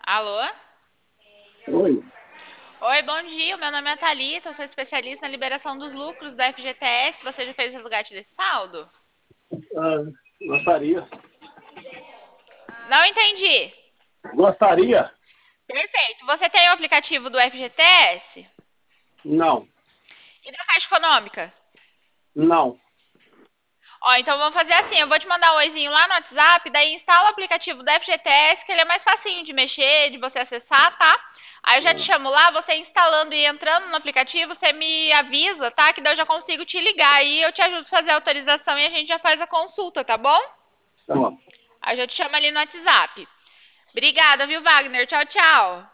Alô? Oi. Oi, bom dia. Meu nome é Thalita, eu sou especialista na liberação dos lucros da FGTS. Você já fez o resgate desse saldo? Ah, gostaria. Não entendi. Gostaria? Perfeito. Você tem o aplicativo do FGTS? Não. E da Caixa Econômica? Não. Ó, então vamos fazer assim, eu vou te mandar um oizinho lá no WhatsApp, daí instala o aplicativo do FGTS, que ele é mais facinho de mexer, de você acessar, tá? Aí eu já te Ah, chamo lá, você instalando e entrando no aplicativo, você me avisa, tá? Que daí eu já consigo te ligar aí, eu te ajudo a fazer a autorização e a gente já faz a consulta, tá bom? tá bom. Aí eu já te chamo ali no WhatsApp. Obrigada, viu, Wagner? Tchau, tchau.